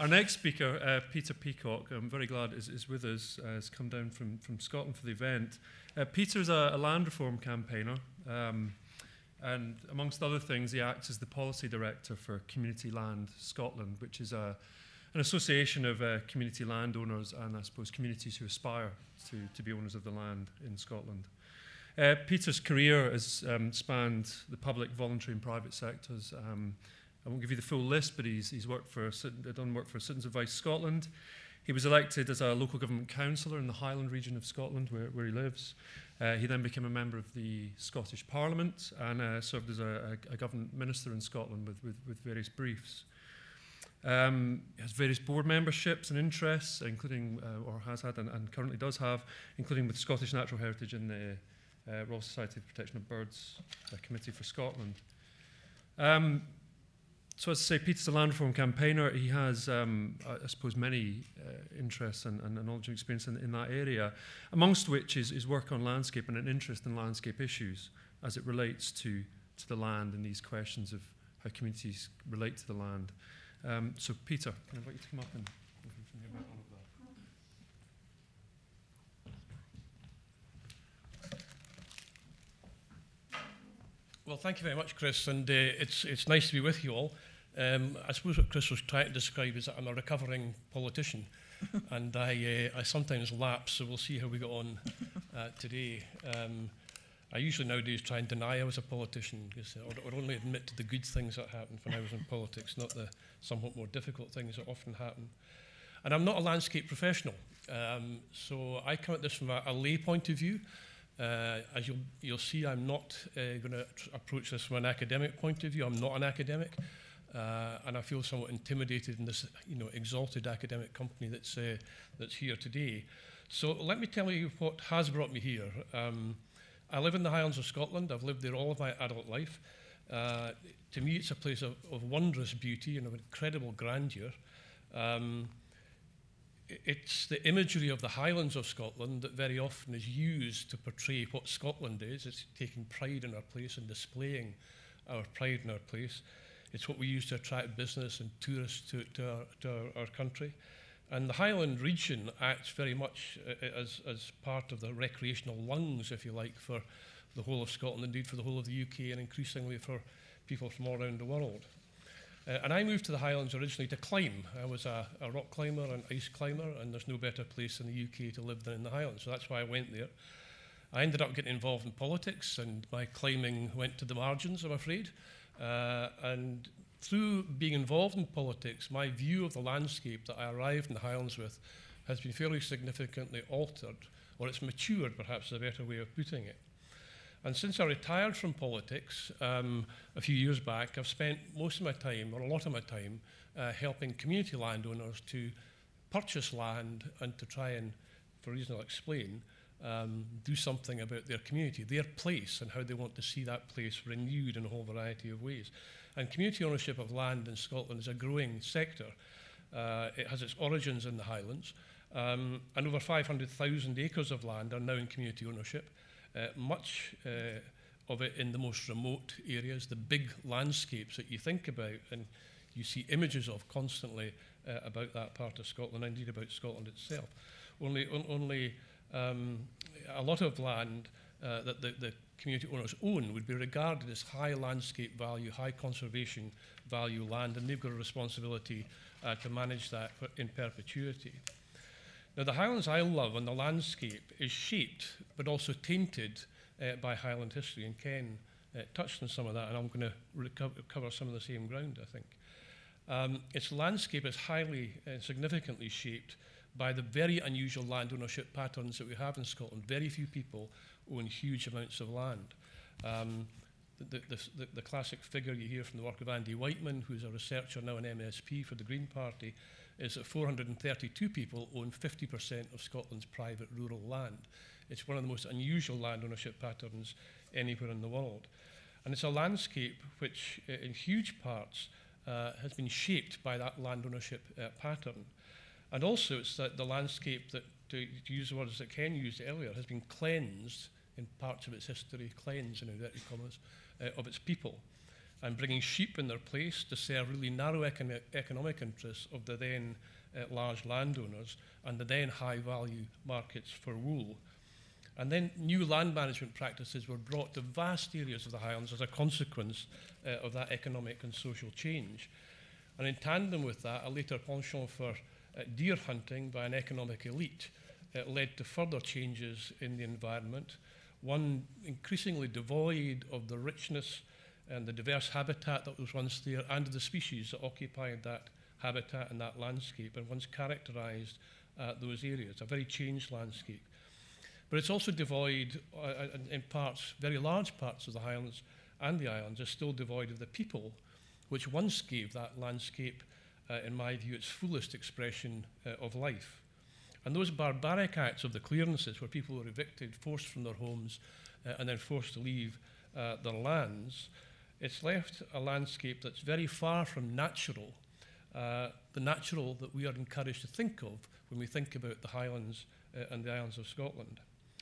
Our next speaker, Peter Peacock, I'm very glad is with us, has come down from Scotland for the event. Peter's a land reform campaigner, and amongst other things, he acts as the policy director for Community Land Scotland, which is an association of community landowners and, I suppose, communities who aspire to be owners of the land in Scotland. Peter's career has spanned the public, voluntary and private sectors. I won't give you the full list, but he's done work for Citizens Advice Scotland. He was elected as a local government councillor in the Highland region of Scotland, where he lives. He then became a member of the Scottish Parliament and served as a government minister in Scotland with various briefs. He has various board memberships and interests, including, or has had and currently does have, including with Scottish Natural Heritage and the Royal Society for Protection of Birds Committee for Scotland. So as I say, Peter's a land reform campaigner. He has, I suppose, many interests and knowledge and experience in that area, amongst which is his work on landscape and an interest in landscape issues as it relates to the land and these questions of how communities relate to the land. So Peter, can I invite you to come up and hear about all of that? Well, thank you very much, Chris, and it's nice to be with you all. I suppose what Chris was trying to describe is that I'm a recovering politician, and I sometimes lapse, so we'll see how we get on today. I usually nowadays try and deny I was a politician, or only admit to the good things that happened when I was in politics, not the somewhat more difficult things that often happen. And I'm not a landscape professional, so I come at this from a lay point of view. As you'll see, I'm not going to approach this from an academic point of view. I'm not an academic, and I feel somewhat intimidated in this, exalted academic company that's here today. So let me tell you what has brought me here. I live in the Highlands of Scotland. I've lived there all of my adult life. To me, it's a place of wondrous beauty and of incredible grandeur. It's the imagery of the Highlands of Scotland that very often is used to portray what Scotland is. It's taking pride in our place and displaying our pride in our place. It's what we use to attract business and tourists to our country. And the Highland region acts very much as part of the recreational lungs, if you like, for the whole of Scotland, indeed for the whole of the UK, and increasingly for people from all around the world. And I moved to the Highlands originally to climb. I was a rock climber and ice climber, and there's no better place in the UK to live than in the Highlands, so that's why I went there. I ended up getting involved in politics, and my climbing went to the margins, I'm afraid. And through being involved in politics, my view of the landscape that I arrived in the Highlands with has been fairly significantly altered, or it's matured, perhaps is a better way of putting it. And since I retired from politics a few years back, I've spent most of my time, or a lot of my time, helping community landowners to purchase land and to try and, for reasons I'll explain, do something about their community, their place, and how they want to see that place renewed in a whole variety of ways. And community ownership of land in Scotland is a growing sector. It has its origins in the Highlands, and over 500,000 acres of land are now in community ownership. Much of it in the most remote areas, the big landscapes that you think about and you see images of constantly about that part of Scotland, and indeed about Scotland itself. Only a lot of land that the community owners own would be regarded as high landscape value, high conservation value land, and they've got a responsibility to manage that in perpetuity. Now, the Highlands I love and the landscape is shaped but also tainted by Highland history, and Ken touched on some of that, and I'm going to cover some of the same ground, I think. Its landscape is highly and significantly shaped by the very unusual land ownership patterns that we have in Scotland. Very few people own huge amounts of land. The classic figure you hear from the work of Andy Whiteman, who's a researcher now in MSP for the Green Party, is that 432 people own 50% of Scotland's private rural land. It's one of the most unusual land ownership patterns anywhere in the world. And it's a landscape which, in huge parts, has been shaped by that land ownership pattern. And also it's that the landscape that, to use the words that Ken used earlier, has been cleansed in parts of its history, cleansed in inverted commas, of its people. and bringing sheep in their place to serve really narrow economic interests of the then large landowners and the then high-value markets for wool. And then new land management practices were brought to vast areas of the Highlands as a consequence of that economic and social change. And in tandem with that, a later penchant for deer hunting by an economic elite led to further changes in the environment, one increasingly devoid of the richness and the diverse habitat that was once there and of the species that occupied that habitat and that landscape and once characterized those areas, a very changed landscape. But it's also devoid, in parts, very large parts of the Highlands and the Islands are still devoid of the people, which once gave that landscape, in my view, its fullest expression of life. And those barbaric acts of the clearances, where people were evicted, forced from their homes, and then forced to leave their lands, it's left a landscape that's very far from natural, the natural that we are encouraged to think of when we think about the Highlands and the Islands of Scotland.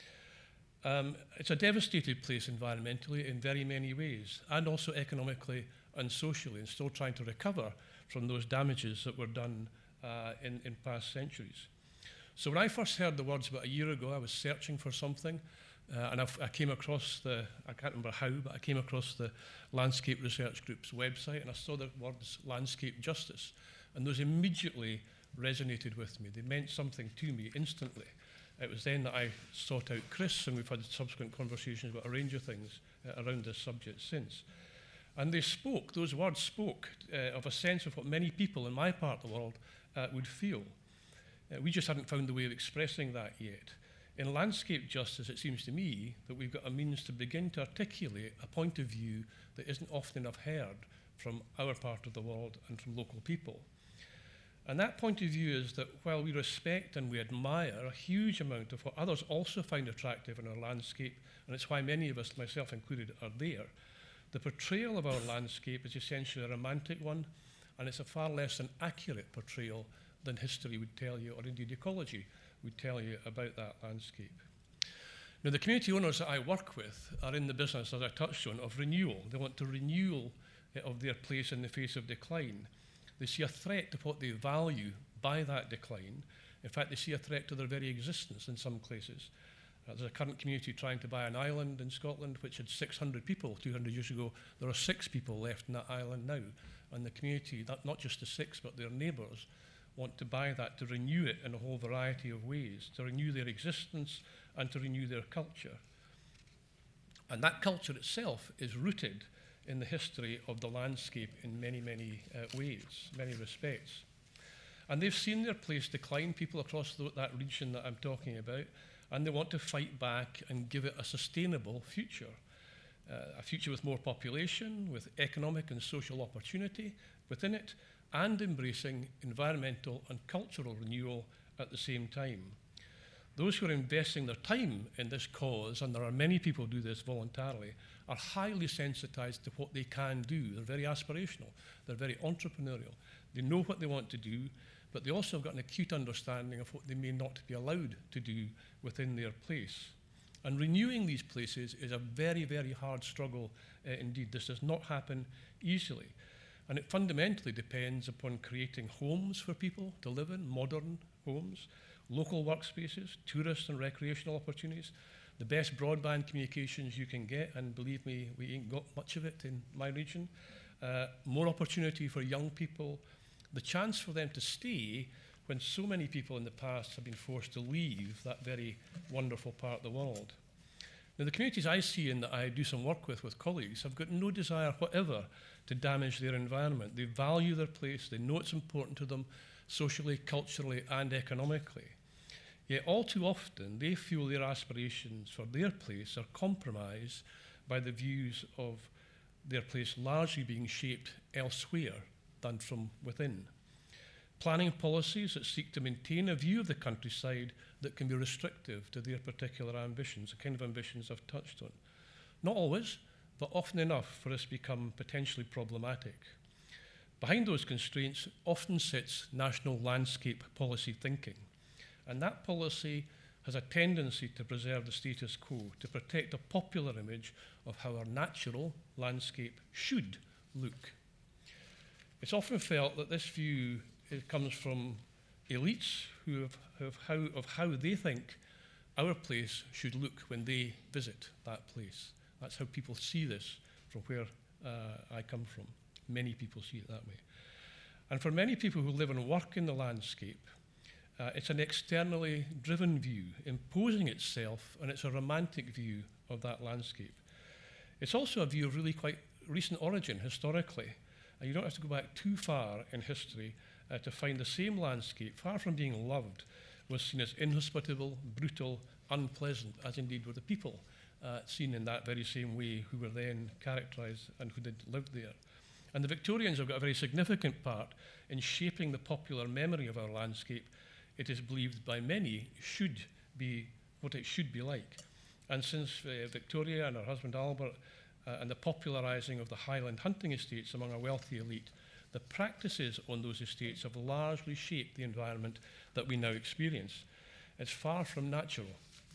It's a devastated place environmentally in very many ways, and also economically and socially, and still trying to recover from those damages that were done in past centuries. So when I first heard the words about a year ago, I was searching for something, and I came across I can't remember how, but I came across the Landscape Research Group's website, and I saw the words landscape justice, and those immediately resonated with me. They meant something to me instantly. It was then that I sought out Chris, and we've had subsequent conversations about a range of things around this subject since. And those words spoke of a sense of what many people in my part of the world would feel. We just hadn't found the way of expressing that yet. In landscape justice, it seems to me that we've got a means to begin to articulate a point of view that isn't often enough heard from our part of the world and from local people. And that point of view is that while we respect and we admire a huge amount of what others also find attractive in our landscape, and it's why many of us, myself included, are there, the portrayal of our landscape is essentially a romantic one, and it's a far less an accurate portrayal than history would tell you, or indeed ecology would tell you about that landscape. Now, the community owners that I work with are in the business, as I touched on, of renewal. They want to renewal of their place in the face of decline. They see a threat to what they value by that decline. In fact, they see a threat to their very existence in some places. There's a current community trying to buy an island in Scotland which had 600 people 200 years ago. There are 6 people left in that island now. And the community, not just the 6, but their neighbours, want to buy that, to renew it in a whole variety of ways, to renew their existence and to renew their culture. And that culture itself is rooted in the history of the landscape in many, many ways, many respects. And they've seen their place decline, people across that region that I'm talking about, and they want to fight back and give it a sustainable future, a future with more population, with economic and social opportunity within it, and embracing environmental and cultural renewal at the same time. Those who are investing their time in this cause, and there are many people who do this voluntarily, are highly sensitized to what they can do. They're very aspirational. They're very entrepreneurial. They know what they want to do, but they also have got an acute understanding of what they may not be allowed to do within their place. And renewing these places is a very, very hard struggle indeed. This does not happen easily. And it fundamentally depends upon creating homes for people to live in, modern homes, local workspaces, tourist and recreational opportunities, the best broadband communications you can get, and believe me, we ain't got much of it in my region, more opportunity for young people, the chance for them to stay when so many people in the past have been forced to leave that very wonderful part of the world. Now, the communities I see and that I do some work with colleagues have got no desire whatever to damage their environment. They value their place, they know it's important to them socially, culturally, and economically. Yet all too often, they feel their aspirations for their place are compromised by the views of their place largely being shaped elsewhere than from within. Planning policies that seek to maintain a view of the countryside that can be restrictive to their particular ambitions, the kind of ambitions I've touched on. Not always, but often enough for us to become potentially problematic. Behind those constraints often sits national landscape policy thinking. And that policy has a tendency to preserve the status quo, to protect a popular image of how our natural landscape should look. It's often felt that this view comes from elites who of how they think our place should look when they visit that place. That's how people see this from where I come from. Many people see it that way. And for many people who live and work in the landscape, it's an externally driven view, imposing itself, and it's a romantic view of that landscape. It's also a view of really quite recent origin historically. And you don't have to go back too far in history to find the same landscape, far from being loved, was seen as inhospitable, brutal, unpleasant, as indeed were the people seen in that very same way who were then characterised and who did live there. And the Victorians have got a very significant part in shaping the popular memory of our landscape. It is believed by many should be what it should be like. And since Victoria and her husband Albert and the popularising of the Highland hunting estates among a wealthy elite, the practices on those estates have largely shaped the environment that we now experience. It's far from natural,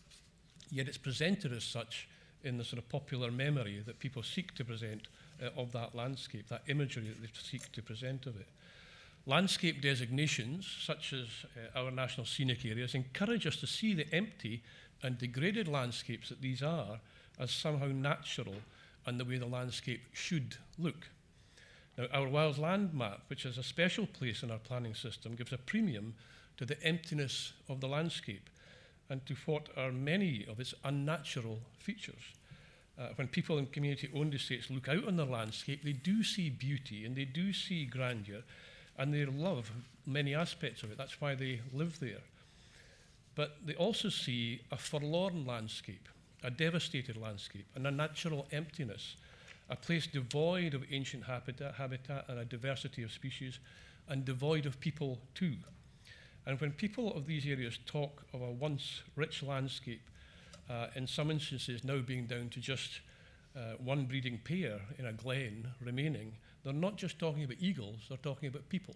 yet it's presented as such in the sort of popular memory that people seek to present of that landscape, that imagery that they seek to present of it. Landscape designations, such as our national scenic areas, encourage us to see the empty and degraded landscapes that these are as somehow natural and the way the landscape should look. Now, our wild land map, which has a special place in our planning system, gives a premium to the emptiness of the landscape and to what are many of its unnatural features. When people in community-owned estates look out on the landscape, they do see beauty and they do see grandeur, and they love many aspects of it. That's why they live there. But they also see a forlorn landscape, a devastated landscape, and a natural emptiness, a place devoid of ancient habitat and a diversity of species, and devoid of people too. And when people of these areas talk of a once rich landscape, in some instances now being down to just one breeding pair in a glen remaining, they're not just talking about eagles, they're talking about people.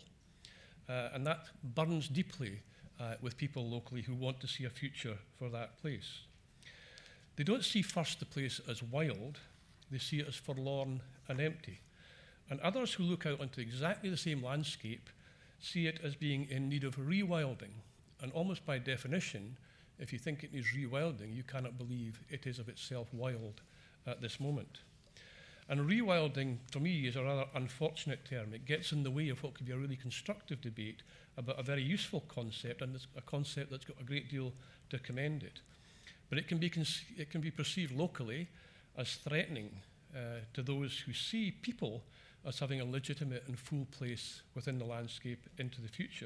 And that burns deeply with people locally who want to see a future for that place. They don't see first the place as wild, they see it as forlorn and empty. And others who look out onto exactly the same landscape see it as being in need of rewilding. And almost by definition, if you think it needs rewilding, you cannot believe it is of itself wild at this moment. And rewilding, for me, is a rather unfortunate term. It gets in the way of what could be a really constructive debate about a very useful concept, and it's a concept that's got a great deal to commend it. But it can be perceived locally as threatening to those who see people as having a legitimate and full place within the landscape into the future.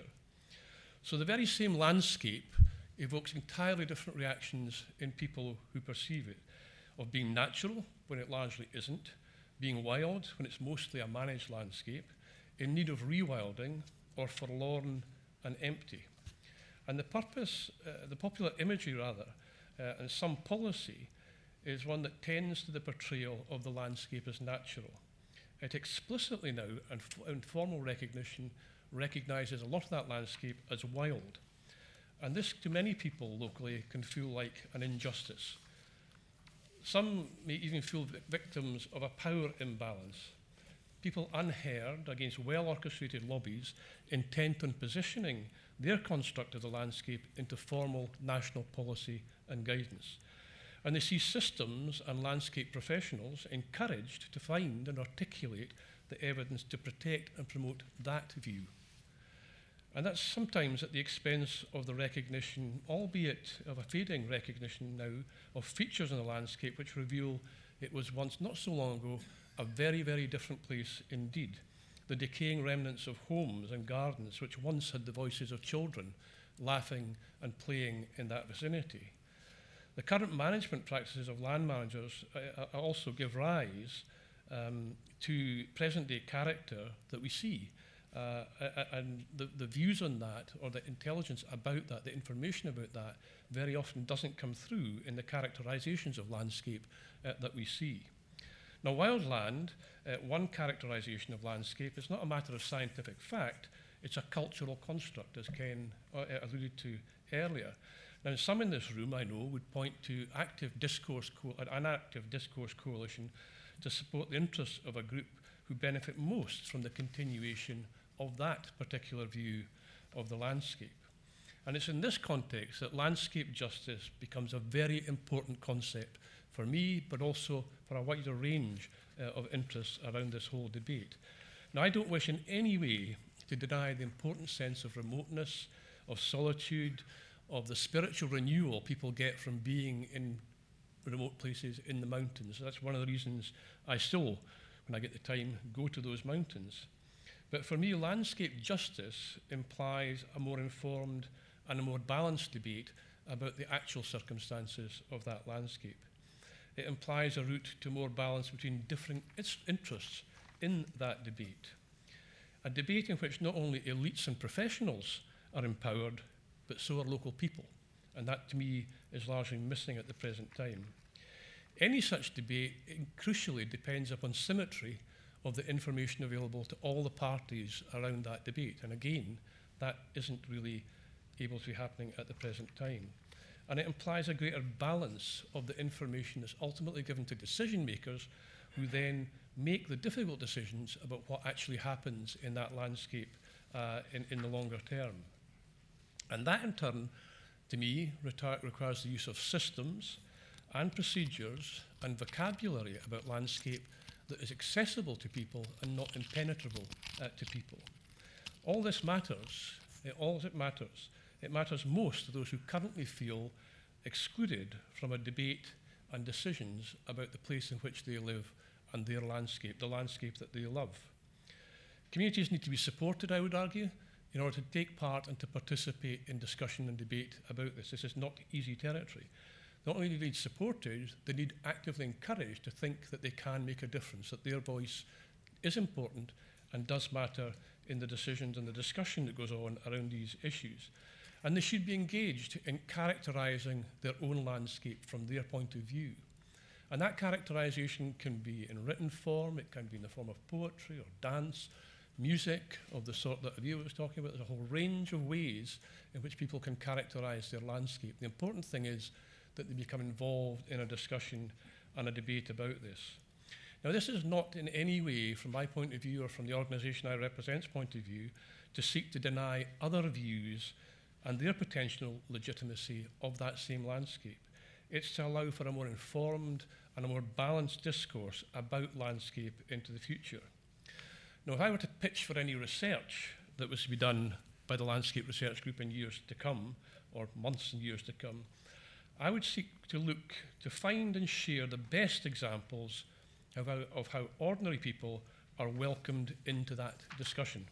So the very same landscape evokes entirely different reactions in people who perceive it, of being natural when it largely isn't, being wild when it's mostly a managed landscape, in need of rewilding, or forlorn and empty. And the purpose, the popular imagery rather, and some policy is one that tends to the portrayal of the landscape as natural. It explicitly now, and in formal recognition, recognises a lot of that landscape as wild. And this, to many people locally, can feel like an injustice. Some may even feel victims of a power imbalance. People unheard against well-orchestrated lobbies intent on positioning their construct of the landscape into formal national policy and guidance. And they see systems and landscape professionals encouraged to find and articulate the evidence to protect and promote that view. And that's sometimes at the expense of the recognition, albeit of a fading recognition now, of features in the landscape which reveal it was once, not so long ago, a very, very different place indeed. The decaying remnants of homes and gardens which once had the voices of children laughing and playing in that vicinity. The current management practices of land managers also give rise to present-day character that we see. And the views on that, or the intelligence about that, the information about that, very often doesn't come through in the characterizations of landscape that we see. Now, wildland, one characterization of landscape, is not a matter of scientific fact, it's a cultural construct, as Ken alluded to earlier. Now, some in this room, I know, would point to an active discourse coalition to support the interests of a group who benefit most from the continuation of that particular view of the landscape. And it's in this context that landscape justice becomes a very important concept for me, but also for a wider range of interests around this whole debate. Now, I don't wish in any way to deny the important sense of remoteness, of solitude, of the spiritual renewal people get from being in remote places in the mountains. That's one of the reasons I still, when I get the time, go to those mountains. But for me, landscape justice implies a more informed and a more balanced debate about the actual circumstances of that landscape. It implies a route to more balance between different interests in that debate. A debate in which not only elites and professionals are empowered, but so are local people. And that, to me, is largely missing at the present time. Any such debate crucially depends upon symmetry of the information available to all the parties around that debate. And again, that isn't really able to be happening at the present time. And it implies a greater balance of the information that's ultimately given to decision makers who then make the difficult decisions about what actually happens in that landscape in the longer term. And that in turn, to me, requires the use of systems and procedures and vocabulary about landscape that is accessible to people and not impenetrable to people. All this matters, it matters most to those who currently feel excluded from a debate and decisions about the place in which they live and their landscape, the landscape that they love. Communities need to be supported, I would argue, in order to take part and to participate in discussion and debate about this. This is not easy territory. Not only do they need supported, they need actively encouraged to think that they can make a difference, that their voice is important and does matter in the decisions and the discussion that goes on around these issues. And they should be engaged in characterising their own landscape from their point of view. And that characterisation can be in written form, it can be in the form of poetry or dance, music of the sort that Avia was talking about. There's a whole range of ways in which people can characterise their landscape. The important thing is that they become involved in a discussion and a debate about this. Now, this is not in any way, from my point of view or from the organisation I represent's point of view, to seek to deny other views and their potential legitimacy of that same landscape. It's to allow for a more informed and a more balanced discourse about landscape into the future. Now, if I were to pitch for any research that was to be done by the Landscape Research Group in years to come, or months and years to come, I would seek to look to find and share the best examples of how ordinary people are welcomed into that discussion.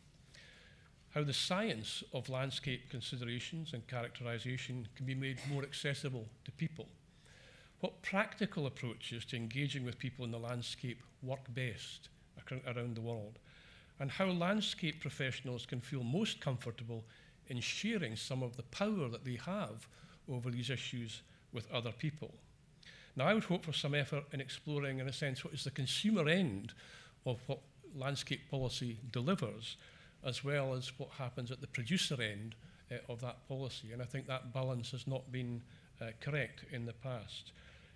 How the science of landscape considerations and characterisation can be made more accessible to people. What practical approaches to engaging with people in the landscape work best around the world. And how landscape professionals can feel most comfortable in sharing some of the power that they have over these issues with other people. Now, I would hope for some effort in exploring, in a sense, what is the consumer end of what landscape policy delivers, as well as what happens at the producer end of that policy. And I think that balance has not been correct in the past,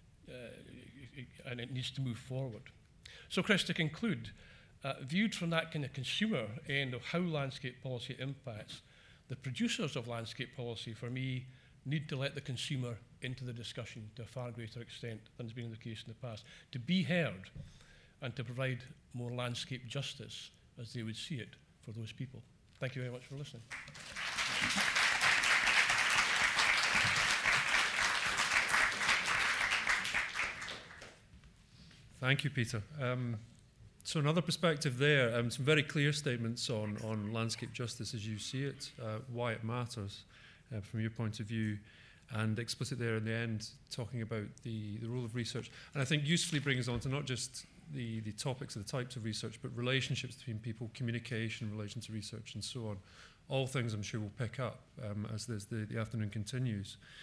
and it needs to move forward. So, Chris, to conclude, viewed from that kind of consumer end of how landscape policy impacts, the producers of landscape policy, for me, need to let the consumer into the discussion to a far greater extent than has been the case in the past, to be heard and to provide more landscape justice as they would see it for those people. Thank you very much for listening. Thank you, Peter. So another perspective there, some very clear statements on landscape justice as you see it, why it matters from your point of view, and explicit there in the end talking about the role of research. And I think usefully brings on to not just the topics or the types of research, but relationships between people, communication in relation to research and so on. All things I'm sure we'll pick up as the afternoon continues.